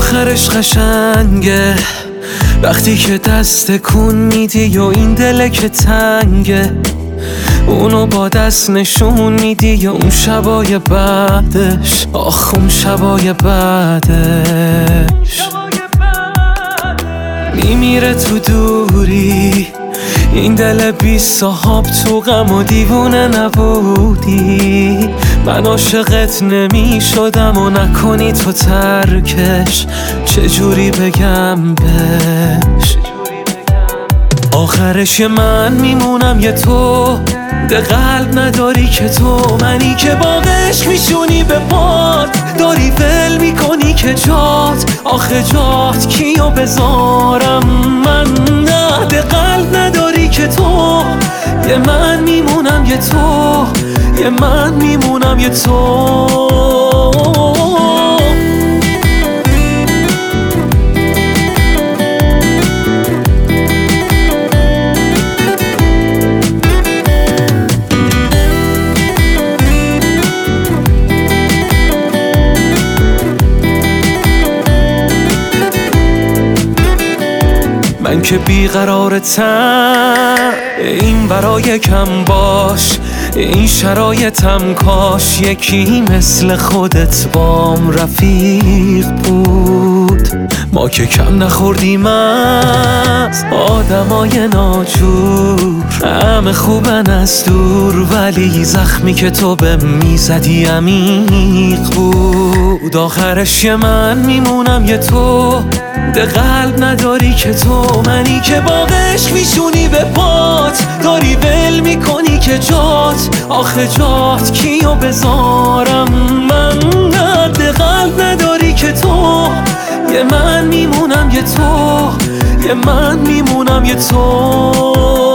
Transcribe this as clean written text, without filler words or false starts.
آخرش قشنگه وقتی که دست کن میدی و این دله که تنگه، اونو با دست نشون میدی یا اون شبای بعدش، آخ اون شبای بعدش میمیره تو دوری. این دل بی صاحب تو غم و دیوونه نبودی، من عاشقت نمی شدم و نکنی تو ترکش، چجوری بگم بهش. آخرش یه من میمونم یه تو، ده قلب نداری که تو، منی که با عشق میشونی به باد، داری ول میکنی که جات، آخه جات کیو بذارم من، نه ده قلب نداری که تو، یه من میمونم یه تو، یه من میمونم یه تو. من که بیقرارتم این برای کم باش، این شرایطم کاش یکی مثل خودت بام رفیق بود. ما که کم نخوردیم از آدمای ناجور، همه خوبن از دور، ولی زخمی که تو به میزدی عمیق بود. آخرش یه من میمونم یه تو، ده قلب نداری که تو، منی که با عشق میشونی به پات، داری ول میکنی که جات، آخه جات کیو بذارم من، ده قلب نداری که تو، یه من میمونم یه تو، یه من میمونم یه تو.